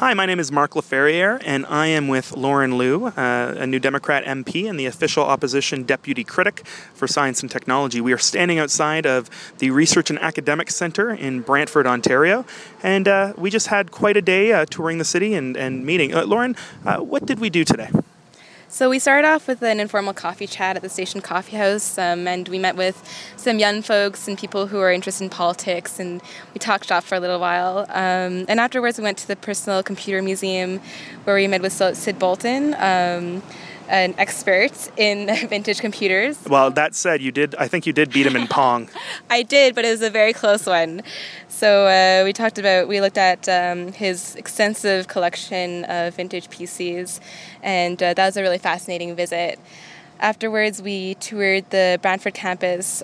Hi, my name is Mark LaFerriere, and I am with Lauren Liu, a New Democrat MP and the official opposition deputy critic for science and technology. We are standing outside of the Research and Academic Centre in Brantford, Ontario, and we just had quite a day touring the city and meeting. Lauren, what did we do today? So we started off with an informal coffee chat at the Station Coffee House, and we met with some young folks and people who are interested in politics, and we talked shop for a little while. And afterwards we went to the Personal Computer Museum, where we met with Sid Bolton, an expert in vintage computers. Well, that said, I think you did beat him in Pong. I did, but it was a very close one. So we looked at his extensive collection of vintage PCs, and that was a really fascinating visit. Afterwards, we toured the Brantford campus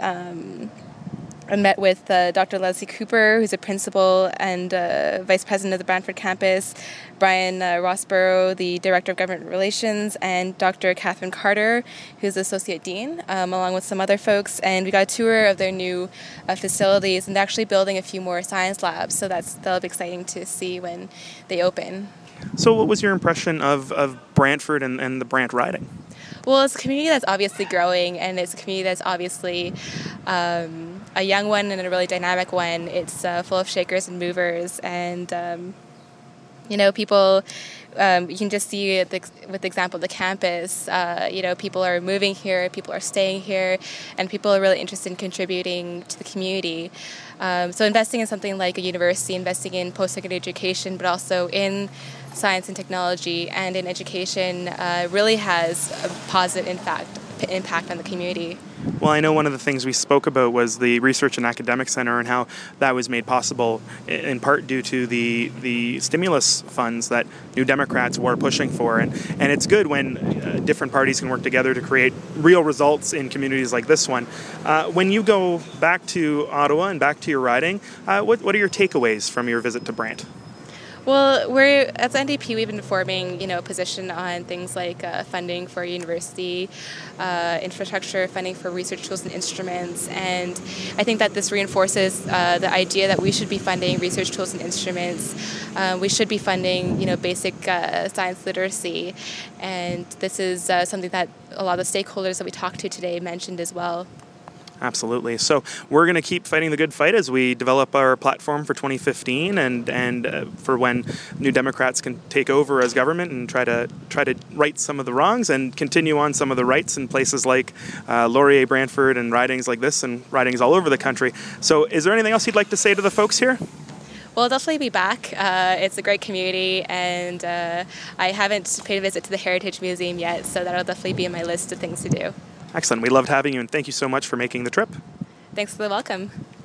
and met with Dr. Leslie Cooper, who's a principal and vice president of the Brantford campus, Brian Rossborough, the director of government relations, and Dr. Catherine Carter, who's the associate dean, along with some other folks. And we got a tour of their new facilities, and they're actually building a few more science labs, so that'll be exciting to see when they open. So what was your impression of Brantford and the Brant riding? Well, it's a community that's obviously growing, and it's a community that's obviously a young one and a really dynamic one. It's full of shakers and movers, and people. You can just see with the example of the campus. People are moving here, people are staying here, and people are really interested in contributing to the community. So investing in something like a university, investing in post-secondary education, but also in science and technology and in education really has a positive impact on the community. Well, I know one of the things we spoke about was the Research and Academic Centre and how that was made possible in part due to the stimulus funds that New Democrats were pushing for. And it's good when different parties can work together to create real results in communities like this one. When you go back to Ottawa and back to your riding, what are your takeaways from your visit to Brant? Well, at the NDP, we've been forming, a position on things like funding for university infrastructure, funding for research tools and instruments, and I think that this reinforces the idea that we should be funding research tools and instruments. We should be funding, basic science literacy, and this is something that a lot of the stakeholders that we talked to today mentioned as well. Absolutely. So we're going to keep fighting the good fight as we develop our platform for 2015 and for when New Democrats can take over as government and try to right some of the wrongs and continue on some of the rights in places like Laurier, Brantford, and ridings like this and ridings all over the country. So is there anything else you'd like to say to the folks here? Well, I'll definitely be back. It's a great community, and I haven't paid a visit to the Heritage Museum yet, so that'll definitely be on my list of things to do. Excellent. We loved having you, and thank you so much for making the trip. Thanks for the welcome.